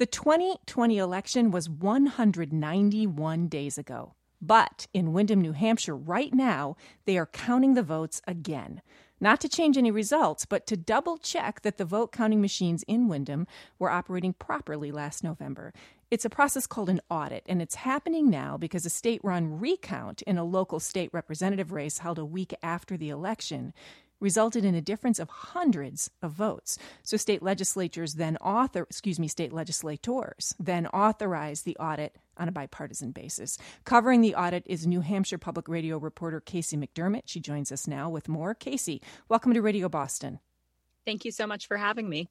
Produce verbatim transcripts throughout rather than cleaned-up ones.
The twenty twenty election was one hundred ninety-one days ago. But in Windham, New Hampshire, right now, they are counting the votes again. Not to change any results, but to double check that the vote counting machines in Windham were operating properly last November. It's a process called an audit, and it's happening now because a state-run recount in a local state representative race held a week after the election resulted in a difference of hundreds of votes. So state legislatures then author, excuse me, state legislators then authorize the audit on a bipartisan basis. Covering the audit is New Hampshire Public Radio reporter Casey McDermott. She joins us now with more. Casey, welcome to Radio Boston. Thank you so much for having me.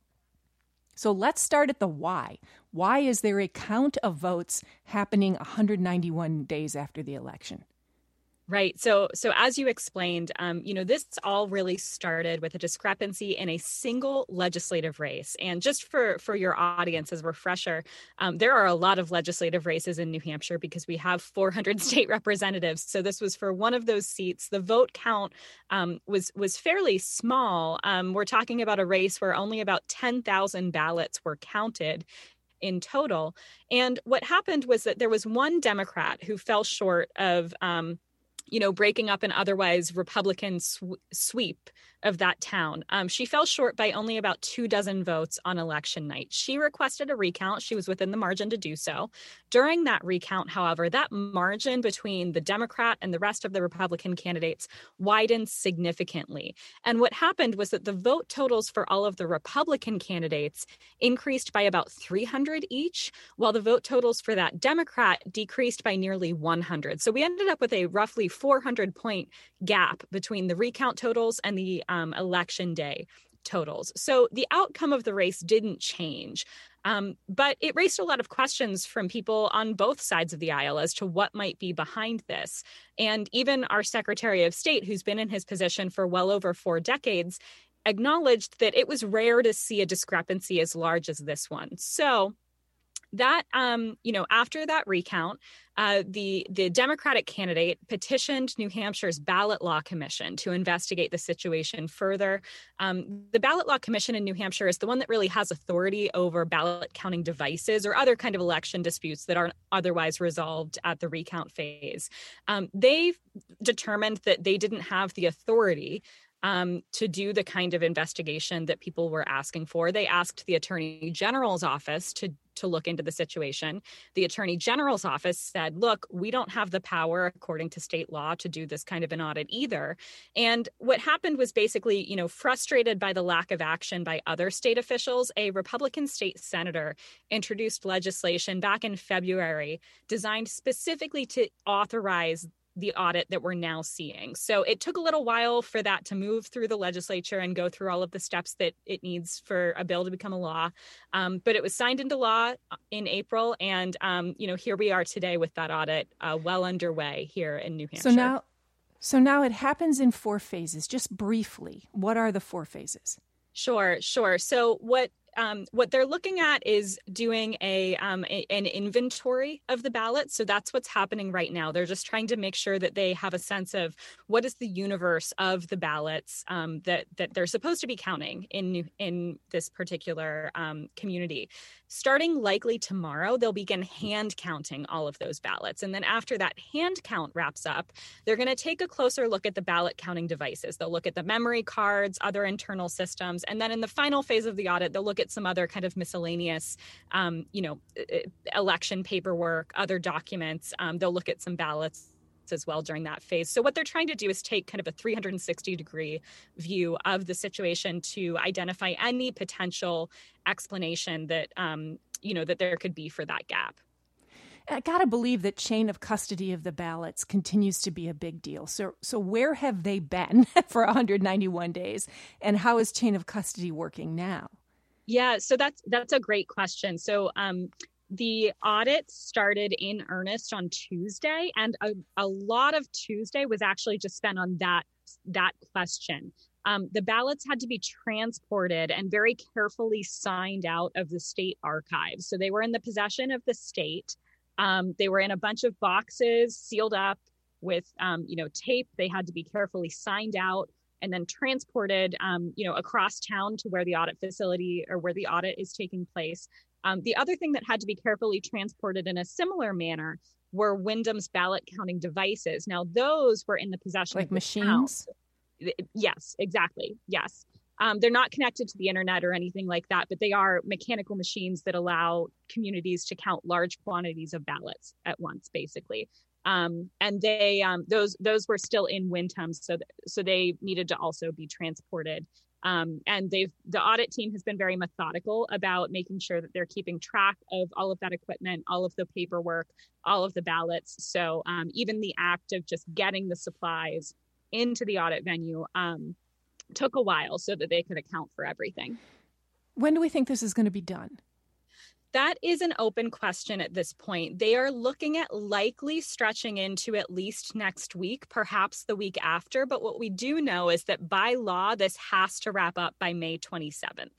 So let's start at the why. Why is there a count of votes happening one hundred ninety-one days after the election? Right. So so as you explained, um, you know, this all really started with a discrepancy in a single legislative race. And just for, for your audience as a refresher, um, there are a lot of legislative races in New Hampshire because we have four hundred state representatives. So this was for one of those seats. The vote count um, was, was fairly small. Um, we're talking about a race where only about ten thousand ballots were counted in total. And what happened was that there was one Democrat who fell short of um, you know, breaking up an otherwise Republican sw- sweep of that town. Um, she fell short by only about two dozen votes on election night. She requested a recount. She was within the margin to do so. During that recount, however, that margin between the Democrat and the rest of the Republican candidates widened significantly. And what happened was that the vote totals for all of the Republican candidates increased by about three hundred each, while the vote totals for that Democrat decreased by nearly one hundred. So we ended up with a roughly four hundred point gap between the recount totals and the um, election day totals. So the outcome of the race didn't change, um, but it raised a lot of questions from people on both sides of the aisle as to what might be behind this. And even our Secretary of State, who's been in his position for well over four decades, acknowledged that it was rare to see a discrepancy as large as this one. So that, um, you know, after that recount, uh, the the Democratic candidate petitioned New Hampshire's Ballot Law Commission to investigate the situation further. Um, the Ballot Law Commission in New Hampshire is the one that really has authority over ballot counting devices or other kind of election disputes that aren't otherwise resolved at the recount phase. Um, they determined that they didn't have the authority Um, to do the kind of investigation that people were asking for. They asked the Attorney General's office to, to look into the situation. The Attorney General's office said, look, we don't have the power, according to state law, to do this kind of an audit either. And what happened was basically, you know, frustrated by the lack of action by other state officials, a Republican state senator introduced legislation back in February designed specifically to authorize the audit that we're now seeing. So it took a little while for that to move through the legislature and go through all of the steps that it needs for a bill to become a law. Um, but it was signed into law in April. And, um, you know, here we are today with that audit uh, well underway here in New Hampshire. So now, so now it happens in four phases. Just briefly, what are the four phases? Sure, sure. So what Um, what they're looking at is doing a, um, a an inventory of the ballots. So that's what's happening right now. They're just trying to make sure that they have a sense of what is the universe of the ballots um, that that they're supposed to be counting in in this particular um, community. Starting likely tomorrow, they'll begin hand counting all of those ballots. And then after that hand count wraps up, they're going to take a closer look at the ballot counting devices. They'll look at the memory cards, other internal systems. And then in the final phase of the audit, they'll look at some other kind of miscellaneous, um, you know, election paperwork, other documents. Um, they'll look at some ballots as well during that phase. So what they're trying to do is take kind of a three hundred sixty degree view of the situation to identify any potential explanation that, um, you know, that there could be for that gap. I got to believe that chain of custody of the ballots continues to be a big deal. So, so where have they been for one hundred ninety-one days, and how is chain of custody working now? Yeah, so that's that's a great question. So um, the audit started in earnest on Tuesday, and a, a lot of Tuesday was actually just spent on that that question. Um, the ballots had to be transported and very carefully signed out of the state archives. So they were in the possession of the state. Um, they were in a bunch of boxes sealed up with, um, you know, tape. They had to be carefully signed out and then transported, um, you know, across town to where the audit facility or where the audit is taking place. Um, the other thing that had to be carefully transported in a similar manner were Wyndham's ballot counting devices. Now, those were in the possession like of the machines. town. Yes, exactly. Yes. Um, they're not connected to the internet or anything like that, but they are mechanical machines that allow communities to count large quantities of ballots at once, basically. Um, and they um, those those were still in Wyndham's, so th- so they needed to also be transported. Um, and they've the audit team has been very methodical about making sure that they're keeping track of all of that equipment, all of the paperwork, all of the ballots. So um, even the act of just getting the supplies into the audit venue um, took a while so that they could account for everything. When do we think this is going to be done? That is an open question at this point. They are looking at likely stretching into at least next week, perhaps the week after. But what we do know is that by law, this has to wrap up by May twenty-seventh.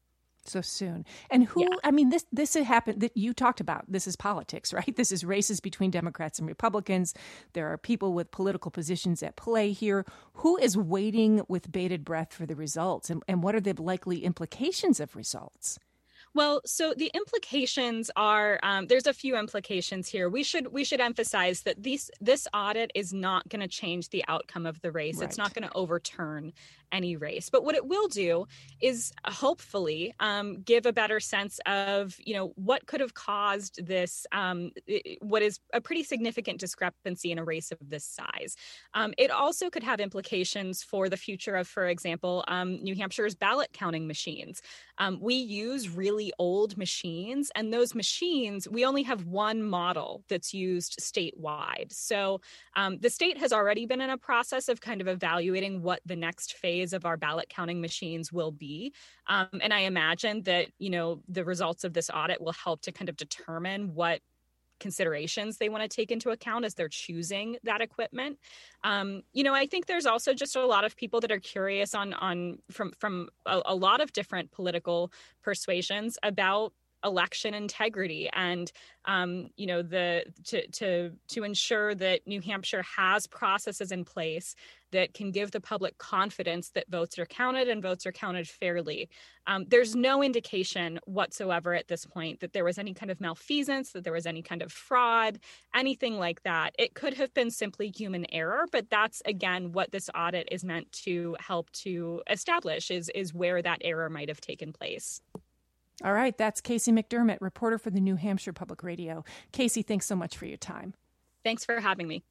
So soon. And who, Yeah. I mean, this this had happened that you talked about. This is politics, right? This is races between Democrats and Republicans. There are people with political positions at play here. Who is waiting with bated breath for the results? And, and what are the likely implications of results? Well, so the implications are um, there's a few implications here. We should we should emphasize that these this audit is not going to change the outcome of the race. Right. It's not going to overturn any race. But what it will do is hopefully um, give a better sense of, you know, what could have caused this, um, what is a pretty significant discrepancy in a race of this size. Um, it also could have implications for the future of, for example, um, New Hampshire's ballot counting machines. Um, we use really old machines, and those machines, we only have one model that's used statewide. So um, the state has already been in a process of kind of evaluating what the next phase of our ballot counting machines will be. Um, and I imagine that, you know, the results of this audit will help to kind of determine what considerations they want to take into account as they're choosing that equipment. Um, you know, I think there's also just a lot of people that are curious on on from from a, a lot of different political persuasions about election integrity and um, you know the to to to ensure that New Hampshire has processes in place that can give the public confidence that votes are counted and votes are counted fairly. Um, there's no indication whatsoever at this point that there was any kind of malfeasance, that there was any kind of fraud, anything like that. It could have been simply human error, but that's, again, what this audit is meant to help to establish is, is where that error might have taken place. All right, that's Casey McDermott, reporter for the New Hampshire Public Radio. Casey, thanks so much for your time. Thanks for having me.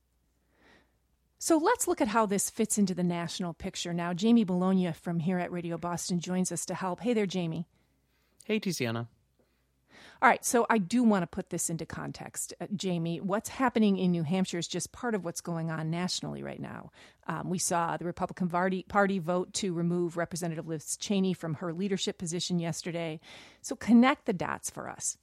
So let's look at how this fits into the national picture. Now, Jamie Bologna from here at Radio Boston joins us to help. Hey there, Jamie. Hey, Tiziana. All right, so I do want to put this into context, uh, Jamie. What's happening in New Hampshire is just part of what's going on nationally right now. Um, we saw the Republican Party, Party vote to remove Representative Liz Cheney from her leadership position yesterday. So connect the dots for us.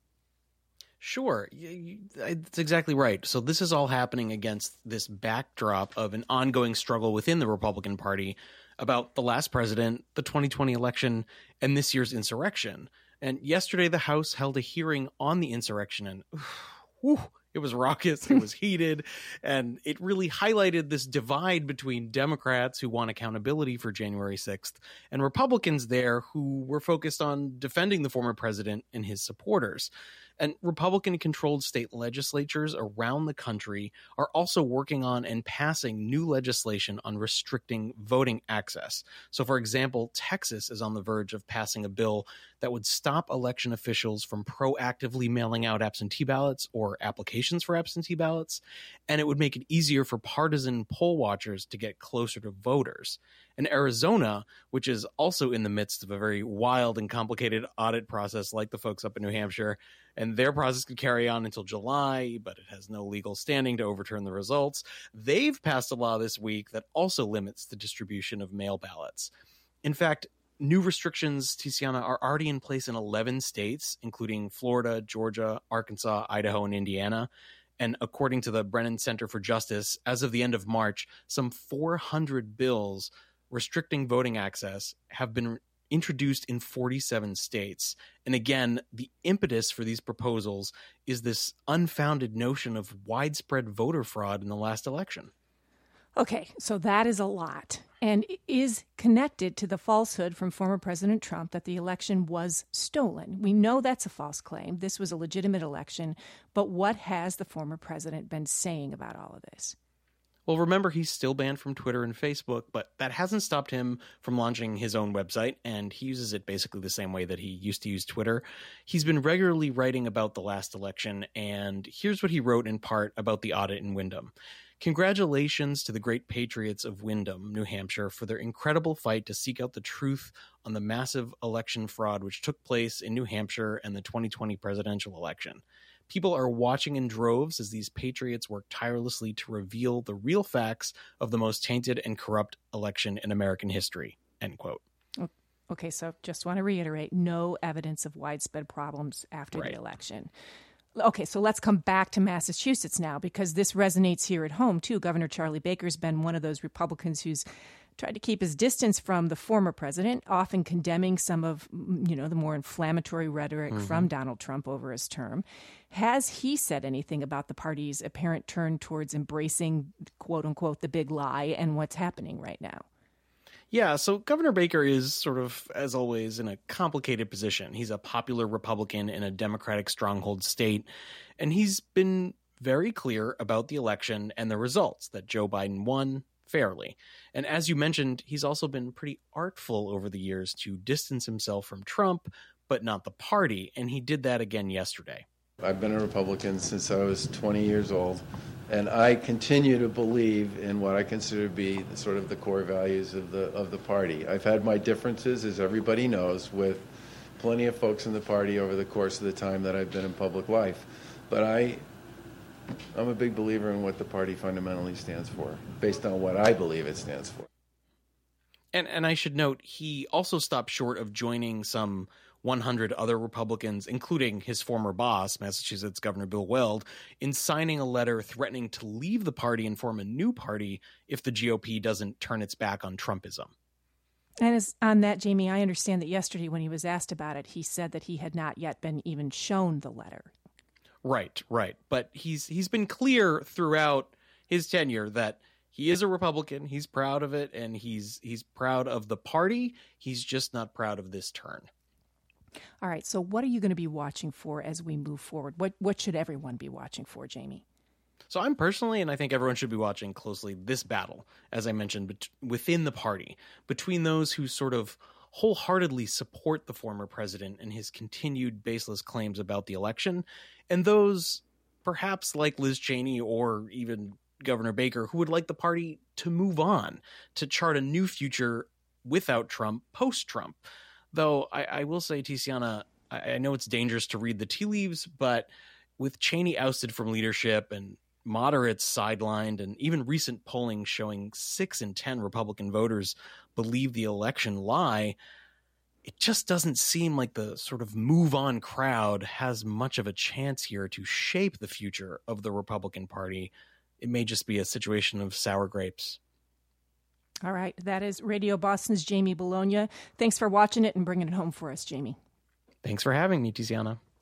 Sure. That's exactly right. So this is all happening against this backdrop of an ongoing struggle within the Republican Party about the last president, the twenty twenty election, and this year's insurrection. And yesterday, the House held a hearing on the insurrection, and whew, it was raucous, it was heated, and it really highlighted this divide between Democrats who want accountability for January sixth and Republicans there who were focused on defending the former president and his supporters. And Republican-controlled state legislatures around the country are also working on and passing new legislation on restricting voting access. So, for example, Texas is on the verge of passing a bill that would stop election officials from proactively mailing out absentee ballots or applications for absentee ballots, and it would make it easier for partisan poll watchers to get closer to voters. And Arizona, which is also in the midst of a very wild and complicated audit process like the folks up in New Hampshire, and their process could carry on until July, but it has no legal standing to overturn the results. They've passed a law this week that also limits the distribution of mail ballots. In fact, new restrictions, Tiziana, are already in place in eleven states, including Florida, Georgia, Arkansas, Idaho, and Indiana. And according to the Brennan Center for Justice, as of the end of March, some four hundred bills restricting voting access have been introduced in forty-seven states. And again, the impetus for these proposals is this unfounded notion of widespread voter fraud in the last election. Okay, so that is a lot and is connected to the falsehood from former President Trump that the election was stolen. We know that's a false claim. This was a legitimate election. But what has the former president been saying about all of this? Well, remember, he's still banned from Twitter and Facebook, but that hasn't stopped him from launching his own website, and he uses it basically the same way that he used to use Twitter. He's been regularly writing about the last election, and here's what he wrote in part about the audit in Windham. Congratulations to the great patriots of Windham, New Hampshire, for their incredible fight to seek out the truth on the massive election fraud which took place in New Hampshire and the twenty twenty presidential election. People are watching in droves as these patriots work tirelessly to reveal the real facts of the most tainted and corrupt election in American history. End quote. Okay, so just want to reiterate, no evidence of widespread problems after Right. the election. Okay, so let's come back to Massachusetts now, because this resonates here at home, too. Governor Charlie Baker's been one of those Republicans who's tried to keep his distance from the former president, often condemning some of, you know, the more inflammatory rhetoric mm-hmm. from Donald Trump over his term. Has he said anything about the party's apparent turn towards embracing, quote unquote, the big lie and what's happening right now? Yeah, so Governor Baker is sort of, as always, in a complicated position. He's a popular Republican in a Democratic stronghold state, and he's been very clear about the election and the results, that Joe Biden won fairly. And as you mentioned, he's also been pretty artful over the years to distance himself from Trump, but not the party, and he did that again yesterday. I've been a Republican since I was twenty years old, and I continue to believe in what I consider to be the, sort of the core values of the of the party. I've had my differences, as everybody knows, with plenty of folks in the party over the course of the time that I've been in public life. But I, I'm a big believer in what the party fundamentally stands for, based on what I believe it stands for. And and I should note, he also stopped short of joining some one hundred other Republicans, including his former boss, Massachusetts Governor Bill Weld, in signing a letter threatening to leave the party and form a new party if the G O P doesn't turn its back on Trumpism. And as, on that, Jamie, I understand that yesterday when he was asked about it, he said that he had not yet been even shown the letter. Right, right. But he's he's been clear throughout his tenure that he is a Republican. He's proud of it, and he's he's proud of the party. He's just not proud of this turn. All right. So what are you going to be watching for as we move forward? What what should everyone be watching for, Jamie? So I'm personally, and I think everyone should be watching closely, this battle, as I mentioned, bet- within the party, between those who sort of wholeheartedly support the former president and his continued baseless claims about the election, and those perhaps like Liz Cheney or even Governor Baker, who would like the party to move on, to chart a new future without Trump, post-Trump. Though I, I will say, Tiziana, I, I know it's dangerous to read the tea leaves, but with Cheney ousted from leadership and moderates sidelined, and even recent polling showing six in ten Republican voters believe the election lie, it just doesn't seem like the sort of move-on crowd has much of a chance here to shape the future of the Republican Party. It may just be a situation of sour grapes. All right. That is Radio Boston's Jamie Bologna. Thanks for watching it and bringing it home for us, Jamie. Thanks for having me, Tiziana.